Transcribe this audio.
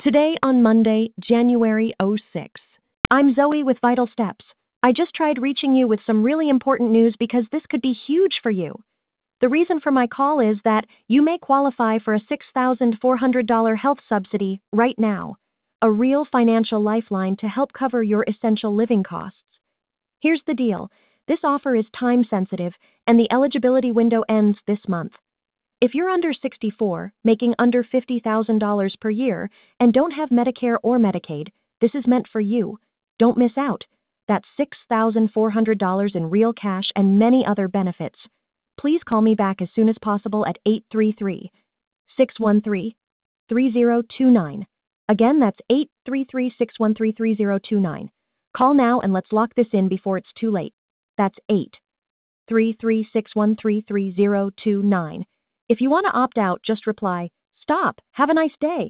Today on Monday, January 6th. I'm Zoe with Vital Steps. I just tried reaching you with some really important news because this could be huge for you. The reason for my call is that you may qualify for a $6,400 health subsidy right now, a real financial lifeline to help cover your essential living costs. Here's the deal. This offer is time sensitive and the eligibility window ends this month. If you're under 64, making under $50,000 per year, and don't have Medicare or Medicaid, this is meant for you. Don't miss out. That's $6,400 in real cash and many other benefits. Please call me back as soon as possible at 833-613-3029. Again, that's 833-613-3029. Call now and let's lock this in before it's too late. That's 833-613-3029. If you want to opt out, just reply, "Stop. Have a nice day."